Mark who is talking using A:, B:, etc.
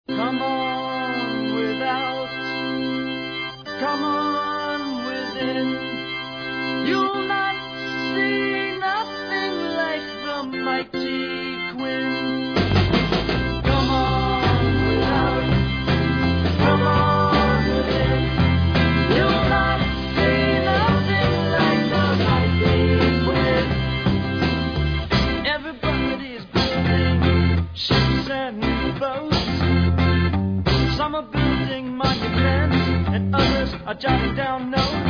A: Come on without, come on within. You'll not see nothing like the mighty Quinn. Come on without, come on within. You'll not see nothing like the mighty Quinn. Everybody's building ships and boats. Some are building monuments, and others are jotting down notes.